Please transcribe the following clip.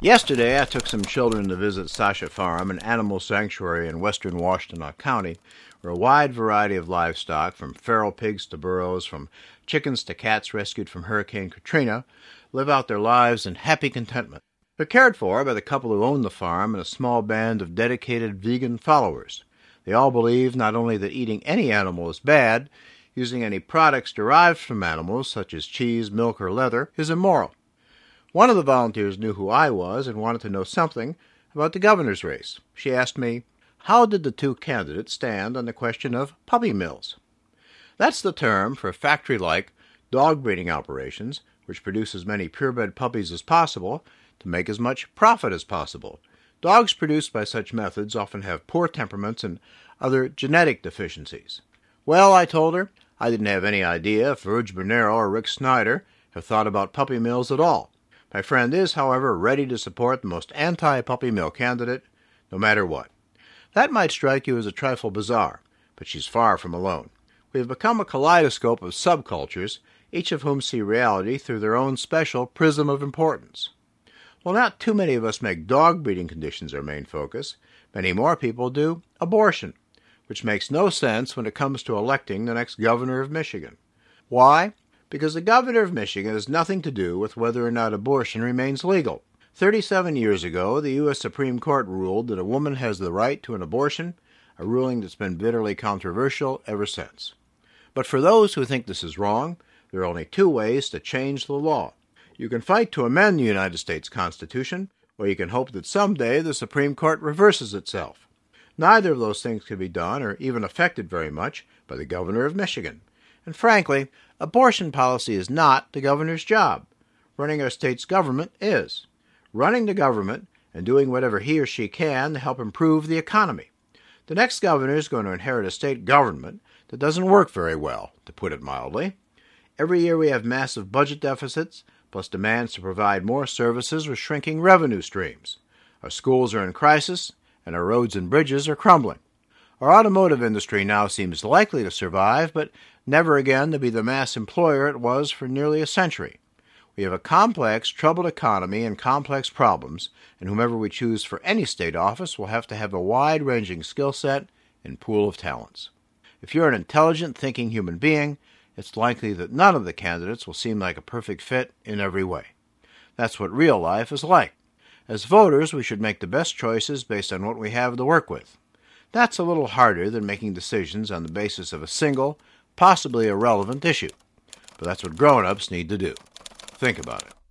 Yesterday, I took some children to visit Sasha Farm, an animal sanctuary in western Washtenaw County, where a wide variety of livestock, from feral pigs to burros, from chickens to cats rescued from Hurricane Katrina, live out their lives in happy contentment. They're cared for by the couple who own the farm and a small band of dedicated vegan followers. They all believe not only that eating any animal is bad, using any products derived from animals, such as cheese, milk, or leather, is immoral. One of the volunteers knew who I was and wanted to know something about the governor's race. She asked me, how did the two candidates stand on the question of puppy mills? That's the term for factory-like dog breeding operations, which produce as many purebred puppies as possible to make as much profit as possible. Dogs produced by such methods often have poor temperaments and other genetic deficiencies. Well, I told her, I didn't have any idea if Verge Bernero or Rick Snyder have thought about puppy mills at all. My friend is, however, ready to support the most anti-puppy mill candidate, no matter what. That might strike you as a trifle bizarre, but she's far from alone. We have become a kaleidoscope of subcultures, each of whom see reality through their own special prism of importance. Well, not too many of us make dog breeding conditions our main focus. Many more people do abortion, which makes no sense when it comes to electing the next governor of Michigan. Why? Because the governor of Michigan has nothing to do with whether or not abortion remains legal. 37 years ago, the U.S. Supreme Court ruled that a woman has the right to an abortion, a ruling that's been bitterly controversial ever since. But for those who think this is wrong, there are only two ways to change the law. You can fight to amend the United States Constitution, or you can hope that someday the Supreme Court reverses itself. Neither of those things can be done, or even affected very much, by the governor of Michigan. And frankly, abortion policy is not the governor's job. Running our state's government is. Running the government and doing whatever he or she can to help improve the economy. The next governor is going to inherit a state government that doesn't work very well, to put it mildly. Every year we have massive budget deficits, plus demands to provide more services with shrinking revenue streams. Our schools are in crisis, and our roads and bridges are crumbling. Our automotive industry now seems likely to survive, but never again to be the mass employer it was for nearly a century. We have a complex, troubled economy and complex problems, and whomever we choose for any state office will have to have a wide-ranging skill set and pool of talents. If you're an intelligent, thinking human being, it's likely that none of the candidates will seem like a perfect fit in every way. That's what real life is like. As voters, we should make the best choices based on what we have to work with. That's a little harder than making decisions on the basis of a single, possibly irrelevant issue. But that's what grown-ups need to do. Think about it.